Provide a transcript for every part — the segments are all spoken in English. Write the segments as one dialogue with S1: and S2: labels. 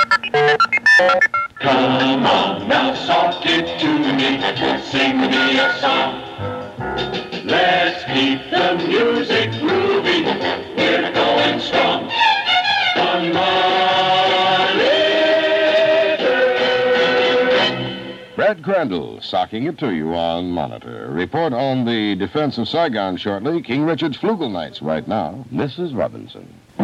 S1: Come on now, soft it to me, sing me a song. Let's keep the music grooving, we're going strong. On
S2: Brad Crandall socking it to you on Monitor. Report on the defense of Saigon shortly. King Richard's Flugel Nights right now. Mrs. Robinson.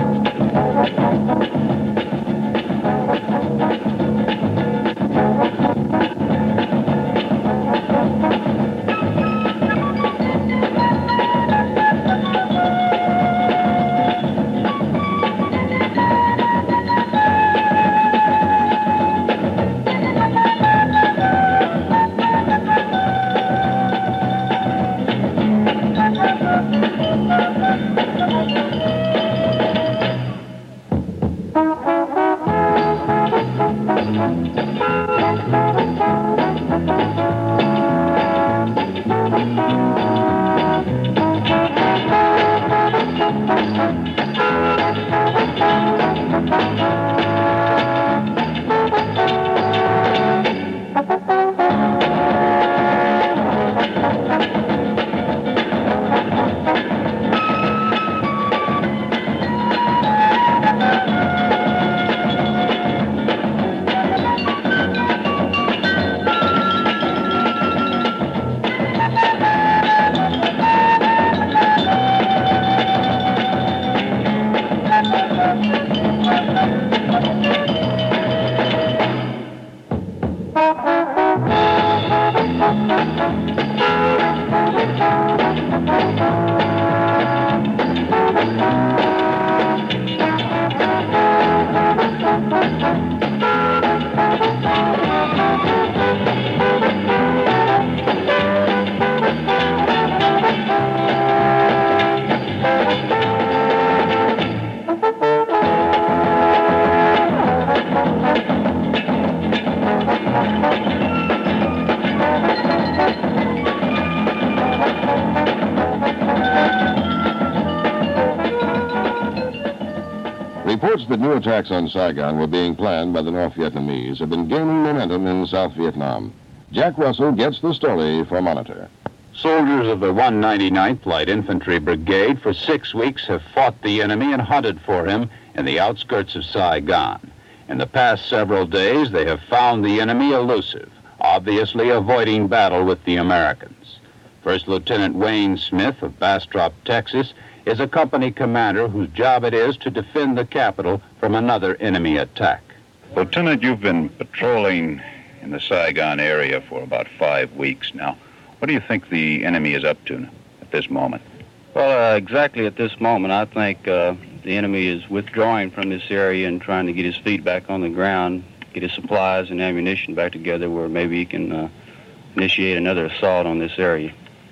S2: Reports that new attacks on Saigon were being planned by the North Vietnamese have been gaining momentum in South Vietnam. Jack Russell gets the story for Monitor.
S3: Soldiers of the 199th Light Infantry Brigade for 6 weeks have fought the enemy and hunted for him in the outskirts of Saigon. In the past several days, they have found the enemy elusive, obviously avoiding battle with the Americans. First Lieutenant Wayne Smith of Bastrop, Texas, is a company commander whose job it is to defend the capital from another enemy attack.
S4: Lieutenant, you've been patrolling in the Saigon area for about 5 weeks now. What do you think the enemy is up to at this moment?
S5: Well, exactly at this moment, I think the enemy is withdrawing from this area and trying to get his feet back on the ground, get his supplies and ammunition back together where maybe he can initiate another assault on this area.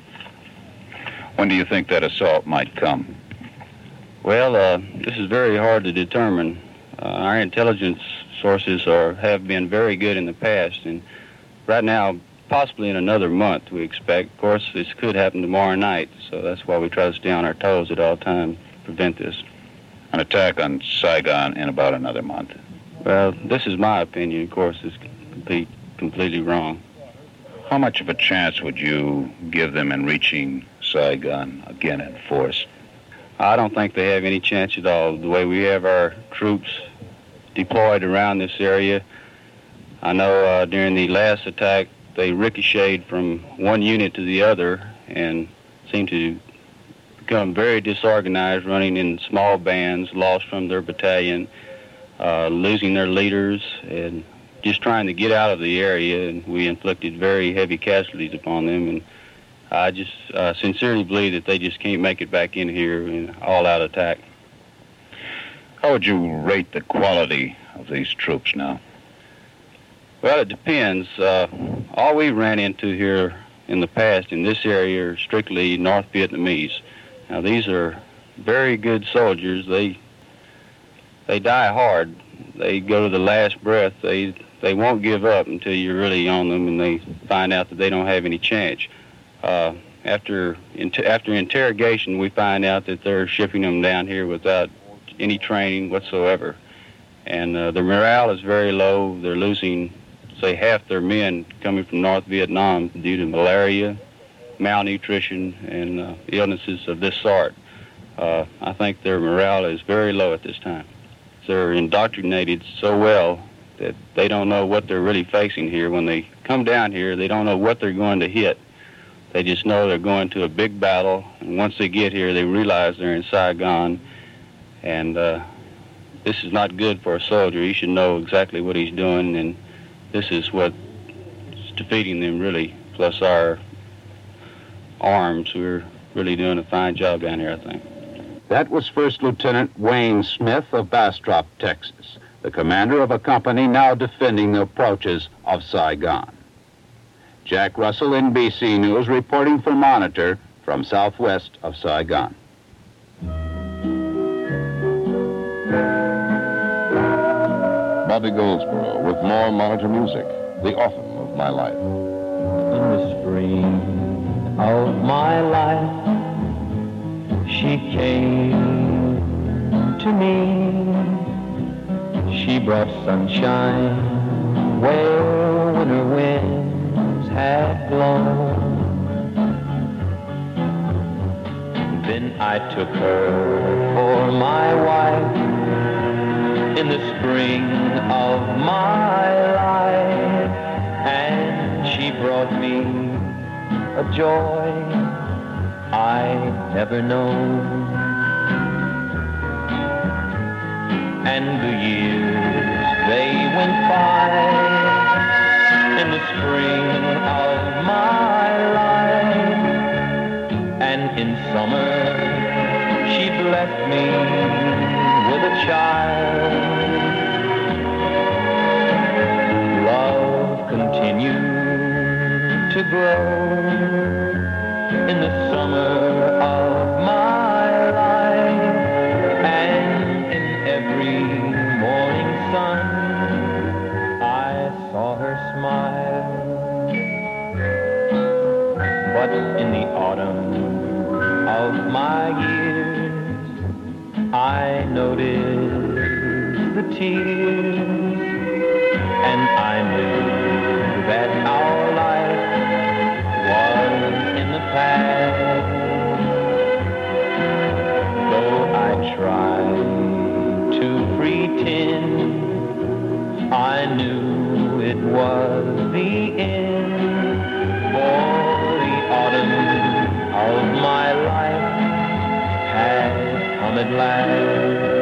S4: When do you think that assault might come?
S5: Well, this is very hard to determine. Our intelligence sources have been very good in the past, and right now, possibly in another month, we expect. Of course, this could happen tomorrow night, so that's why we try to stay on our toes at all times to prevent this.
S4: An attack on Saigon in about another month.
S5: Well, this is my opinion. Of course, it's completely wrong.
S4: How much of a chance would you give them in reaching Saigon again in force?
S5: I don't think they have any chance at all. The way we have our troops deployed around this area, I know during the last attack, they ricocheted from one unit to the other and seemed to become very disorganized, running in small bands, lost from their battalion, losing their leaders, and just trying to get out of the area, and we inflicted very heavy casualties upon them. And I just sincerely believe that they just can't make it back in here in an all-out attack.
S4: How would you rate the quality of these troops now?
S5: Well, it depends. All we ran into here in the past in this area are strictly North Vietnamese. Now, these are very good soldiers. They die hard. They go to the last breath. They won't give up until you're really on them and they find out that they don't have any chance. After interrogation, we find out that they're shipping them down here without any training whatsoever. And the morale is very low. They're losing, say, half their men coming from North Vietnam due to malaria, malnutrition, and illnesses of this sort. I think their morale is very low at this time. They're indoctrinated so well that they don't know what they're really facing here. When they come down here, they don't know what they're going to hit. They just know they're going to a big battle, and once they get here, they realize they're in Saigon, and this is not good for a soldier. He should know exactly what he's doing, and this is what's defeating them, really, plus our arms. We're really doing a fine job down here, I think.
S3: That was First Lieutenant Wayne Smith of Bastrop, Texas, the commander of a company now defending the approaches of Saigon. Jack Russell, NBC News, reporting for Monitor from southwest of Saigon.
S2: Bobby Goldsboro with more Monitor music, The Autumn of My Life.
S6: In the spring of my life, she came to me. She brought sunshine where winter winds had blown. Then I took her for my wife in the spring of my life, and she brought me a joy I'd never known. And the years, they went by in the spring of my life, and in summer she'd left me with a child. Love continued to grow in the summer of my life, and in every morning sun I saw her smile. But in the autumn of my years I noticed the tears, and I knew that our life was in the past. Though I tried to pretend, I knew it was the end. For the autumn of my life had come at last.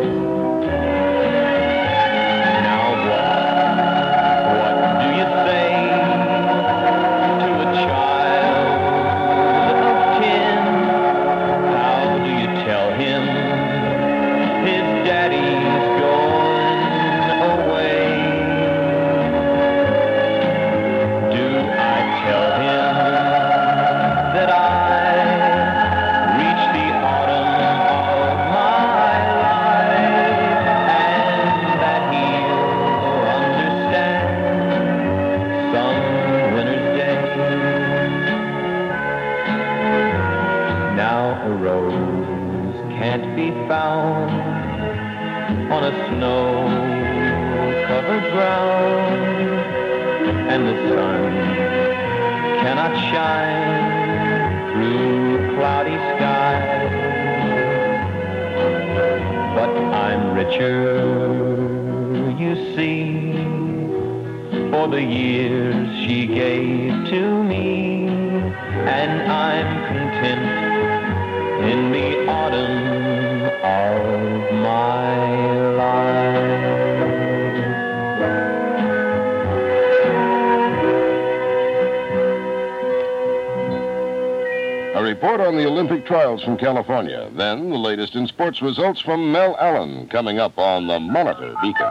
S2: On the Olympic trials from California. Then the latest in sports results from Mel Allen coming up on the Monitor Beacon.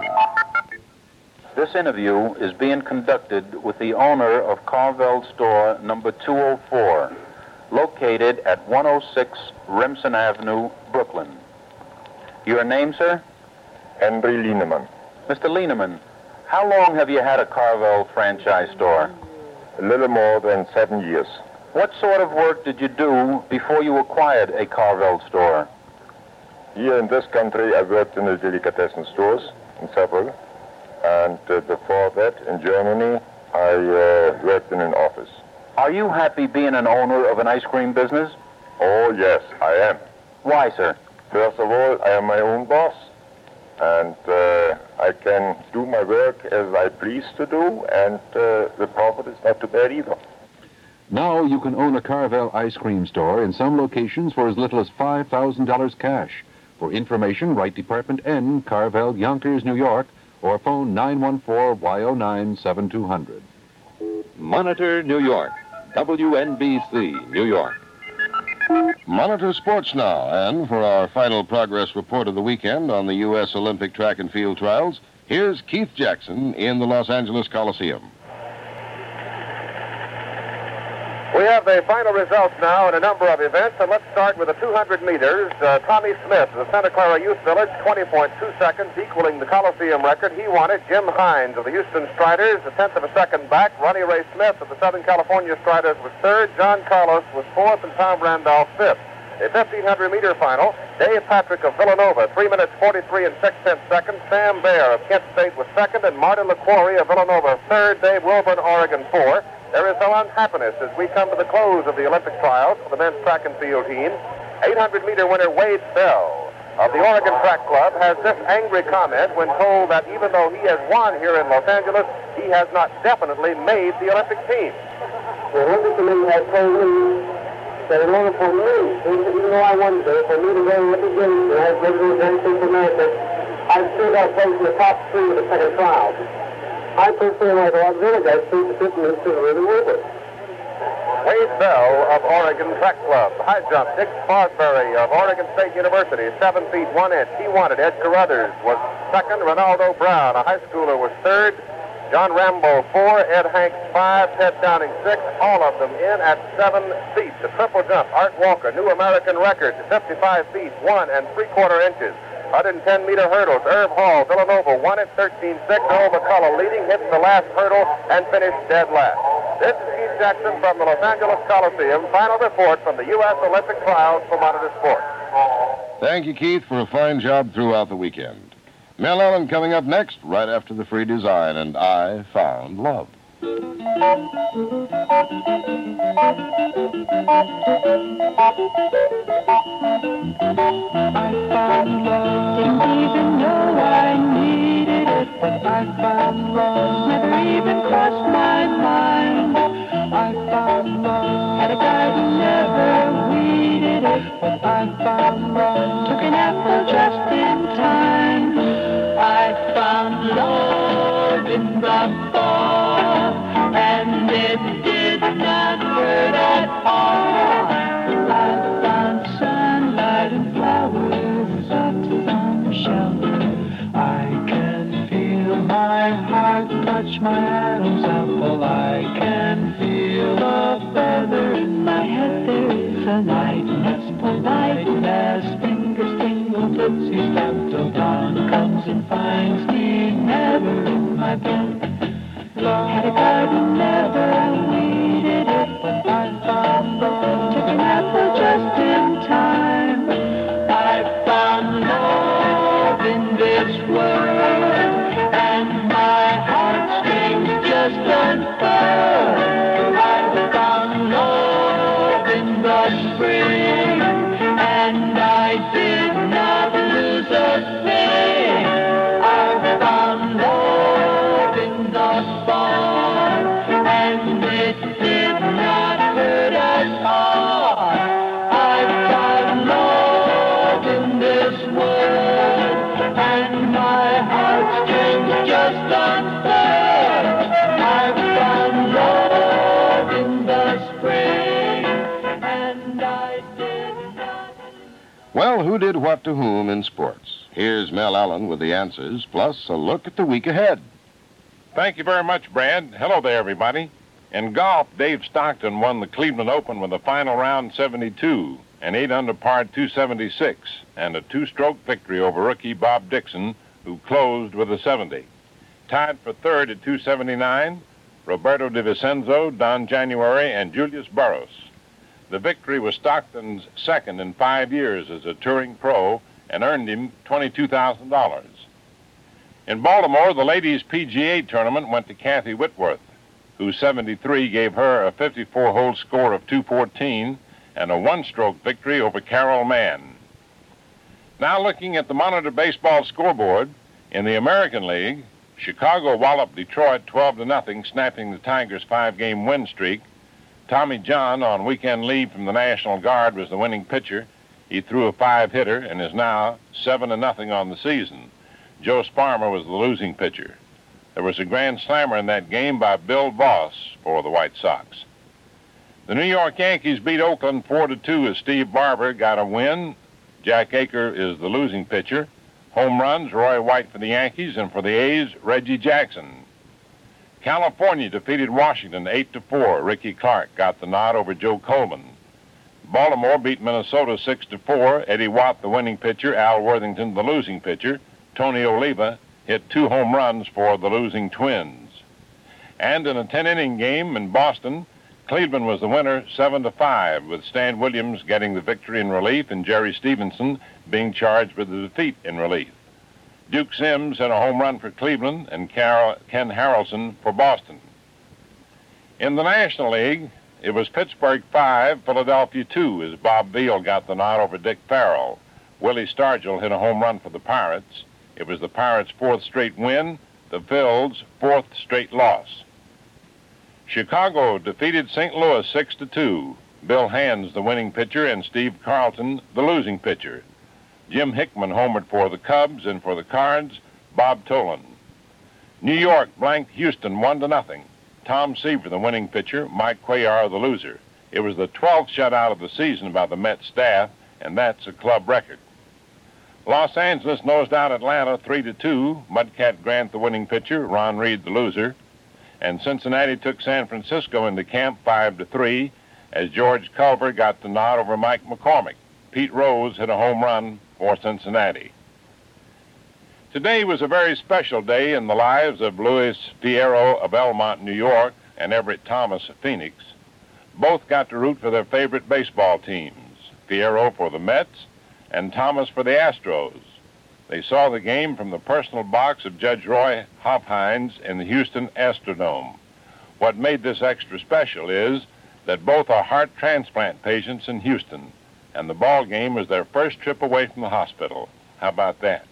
S3: This interview is being conducted with the owner of Carvel Store number 204, located at 106 Remsen Avenue, Brooklyn. Your name, sir?
S7: Henry Lieneman.
S3: Mr. Lieneman, how long have you had a Carvel franchise store?
S7: A little more than 7 years.
S3: What sort of work did you do before you acquired a Carvel store?
S7: Here in this country, I worked in the delicatessen stores, in several. And before that, in Germany, I worked in an office.
S8: Are you happy being an owner of an ice cream business?
S7: Oh, yes, I am.
S8: Why, sir?
S7: First of all, I am my own boss, and I can do my work as I please to do, and the profit is not too bad either.
S9: Now you can own a Carvel ice cream store in some locations for as little as $5,000 cash. For information, write Department N, Carvel, Yonkers, New York, or phone 914-Y09-7200.
S10: Monitor, New York. WNBC, New York.
S2: Monitor Sports now, and for our final progress report of the weekend on the U.S. Olympic track and field trials, here's Keith Jackson in the Los Angeles Coliseum.
S11: We have the final results now in a number of events, and let's start with the 200 meters. Tommy Smith of the Santa Clara Youth Village, 20.2 seconds, equaling the Coliseum record. He won it. Jim Hines of the Houston Striders, a tenth of a second back. Ronnie Ray Smith of the Southern California Striders was third. John Carlos was fourth, and Tom Randolph fifth. A 1,500-meter final. Dave Patrick of Villanova, 3 minutes 43 and 6/10 seconds. Sam Baer of Kent State was second, and Martin LaQuarrie of Villanova third. Dave Wilburn, Oregon, fourth. There is no unhappiness as we come to the close of the Olympic trials for the men's track and field team. 800-meter winner Wade Bell of the Oregon Track Club has this angry comment when told that even though he has won here in Los Angeles, he has not definitely made the Olympic team.
S12: The Olympic Committee has told me that in order for me, even though I won today, for me to go to Olympic Games and have visited Central America, I've still got to place in the top three of the second trial. I personally like a lot of the other guys think the 50 minutes is really worth it.
S11: Wade Bell of Oregon Track Club. High jump, Dick Sparkbury of Oregon State University, 7 feet 1 inch. He won it. Ed Carruthers was second. Ronaldo Brown, a high schooler, was third. John Rambo 4, Ed Hanks 5, Ted Downing 6, all of them in at 7 feet. The triple jump, Art Walker, new American record, 55 feet 1 3/4 inches. 110-meter hurdles, Irv Hall, Villanova, won it 13-6. Earl McCullough leading, hits the last hurdle, and finished dead last. This is Keith Jackson from the Los Angeles Coliseum. Final report from the U.S. Olympic trials for Monitor Sports.
S2: Thank you, Keith, for a fine job throughout the weekend. Mel Allen coming up next, right after the Free Design, and I Found Love.
S13: Didn't even know I needed it, but I found love. Never even crossed my mind. I found love. Had a guy who never weeded it, but I found love. Took an apple just in time. I found love in the fall, and it did not hurt at all. I found sunlight and flowers up on the shelter. I can feel my heart touch my Adam's apple. I can feel a feather in my head. There is a light that's polite as fingers tingle, tootsie stamp till dawn comes and finds me never in my bed. Had a garden, never weeded it, but I found love. Took an apple just in time. I found love in this world, and my heartstrings just unfurled. I found love in the spring, and I did not lose a thing. I found love in the fall, and it did not hurt at all. I found love in this world, and my heartstrings just unfurled. I found love in the spring, and I did not.
S2: Well, who did what to whom in sports? Here's Mel Allen with the answers, plus a look at the week ahead.
S14: Thank you very much, Brad. Hello there, everybody. In golf, Dave Stockton won the Cleveland Open with a final round 72, an 8-under par 276, and a 2-stroke victory over rookie Bob Dixon, who closed with a 70. Tied for third at 279, Roberto De Vicenzo, Don January, and Julius Burrows. The victory was Stockton's second in 5 years as a touring pro and earned him $22,000. In Baltimore, the ladies' PGA tournament went to Kathy Whitworth, whose 73 gave her a 54-hole score of 214 and a one-stroke victory over Carol Mann. Now looking at the Monitor Baseball scoreboard, in the American League, Chicago walloped Detroit 12-0, snapping the Tigers' 5-game win streak. Tommy John, on weekend leave from the National Guard, was the winning pitcher. He threw a 5-hitter and is now 7-0 on the season. Joe Sparmer was the losing pitcher. There was a grand slammer in that game by Bill Voss for the White Sox. The New York Yankees beat Oakland 4-2 as Steve Barber got a win. Jack Aker is the losing pitcher. Home runs, Roy White for the Yankees, and for the A's, Reggie Jackson. California defeated Washington 8-4. Ricky Clark got the nod over Joe Coleman. Baltimore beat Minnesota 6-4. Eddie Watt, the winning pitcher. Al Worthington, the losing pitcher. Tony Oliva hit 2 home runs for the losing Twins. And in a 10-inning game in Boston, Cleveland was the winner 7-5, with Stan Williams getting the victory in relief and Jerry Stevenson being charged with the defeat in relief. Duke Sims hit a home run for Cleveland and Ken Harrelson for Boston. In the National League, it was Pittsburgh 5, Philadelphia 2, as Bob Veal got the nod over Dick Farrell. Willie Stargell hit a home run for the Pirates. It was the Pirates' 4th straight win, the Phils' 4th straight loss. Chicago defeated St. Louis 6-2. Bill Hands, the winning pitcher, and Steve Carlton, the losing pitcher. Jim Hickman homered for the Cubs, and for the Cards, Bob Tolan. New York blanked Houston 1-0. Tom Seaver, the winning pitcher, Mike Cuellar, the loser. It was the 12th shutout of the season by the Mets staff, and that's a club record. Los Angeles nosed out Atlanta 3-2. Mudcat Grant, the winning pitcher, Ron Reed, the loser. And Cincinnati took San Francisco into camp 5-3, as George Culver got the nod over Mike McCormick. Pete Rose hit a home run for Cincinnati. Today was a very special day in the lives of Luis Fierro of Elmont, New York, and Everett Thomas of Phoenix. Both got to root for their favorite baseball teams, Fierro for the Mets and Thomas for the Astros. They saw the game from the personal box of Judge Roy Hofheinz in the Houston Astrodome. What made this extra special is that both are heart transplant patients in Houston, and the ball game was their first trip away from the hospital. How about that?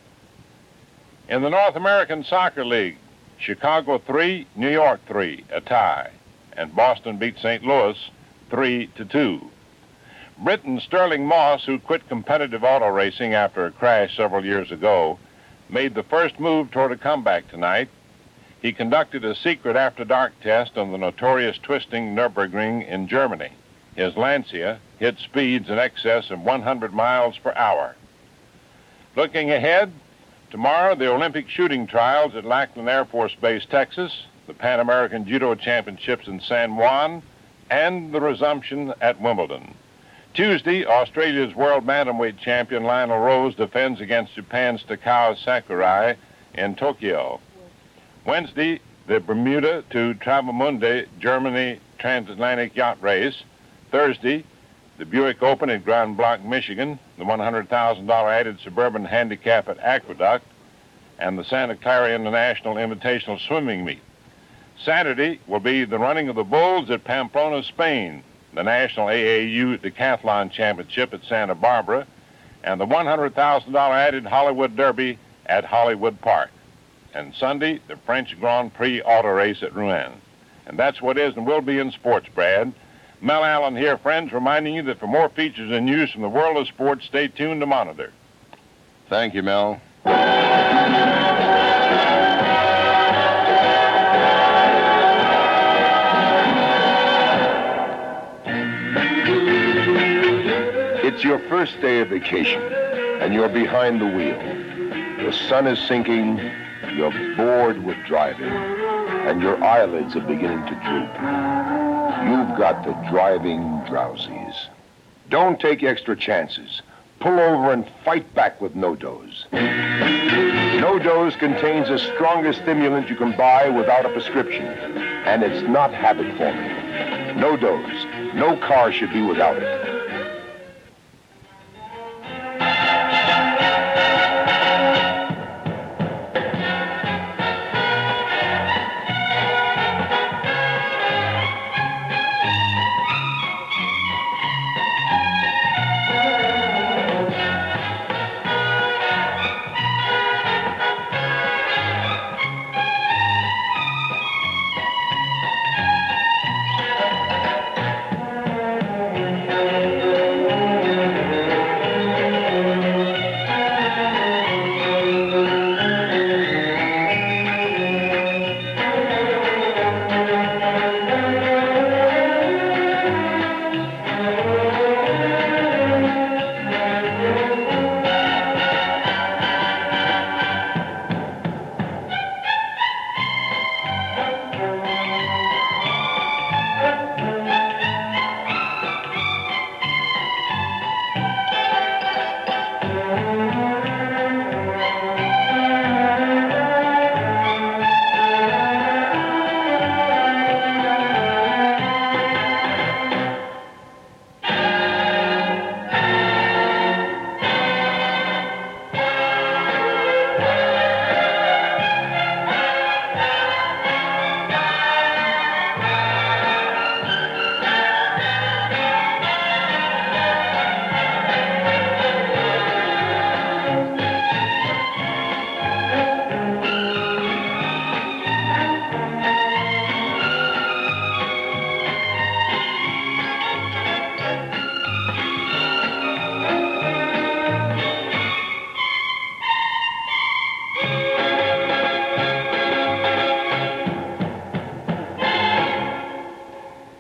S14: In the North American Soccer League, Chicago 3, New York 3, a tie, and Boston beat St. Louis 3-2. Britain Sterling Moss, who quit competitive auto racing after a crash several years ago, made the first move toward a comeback tonight. He conducted a secret after-dark test on the notorious twisting Nürburgring in Germany. His Lancia hit speeds in excess of 100 miles per hour. Looking ahead, tomorrow the Olympic shooting trials at Lackland Air Force Base, Texas, the Pan American Judo Championships in San Juan, and the resumption at Wimbledon. Tuesday, Australia's world bantamweight champion Lionel Rose defends against Japan's Takao Sakurai in Tokyo. Wednesday, the Bermuda to Travemünde, Germany transatlantic yacht race. Thursday, the Buick Open at Grand Blanc, Michigan, the $100,000 added suburban handicap at Aqueduct, and the Santa Clara International Invitational Swimming Meet. Saturday will be the running of the bulls at Pamplona, Spain, the National AAU Decathlon Championship at Santa Barbara, and the $100,000 added Hollywood Derby at Hollywood Park. And Sunday, the French Grand Prix auto race at Rouen. And that's what is and will be in sports, Brad. Mel Allen here, friends, reminding you that for more features and news from the world of sports, stay tuned to Monitor.
S2: Thank you, Mel.
S15: It's your first day of vacation, and you're behind the wheel. The sun is sinking, you're bored with driving, and your eyelids are beginning to droop. You've got the driving drowsies. Don't take extra chances. Pull over and fight back with No-Dose. No-Dose contains the strongest stimulant you can buy without a prescription, and it's not habit-forming. No-Dose. No car should be without it.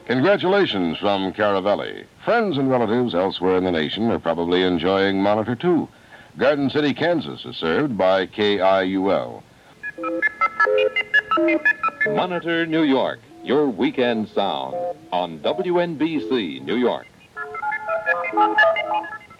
S2: Congratulations from Caravelli. Friends and relatives elsewhere in the nation are probably enjoying Monitor, too. Garden City, Kansas is served by KIUL.
S10: Monitor, New York, your weekend sound on WNBC, New York.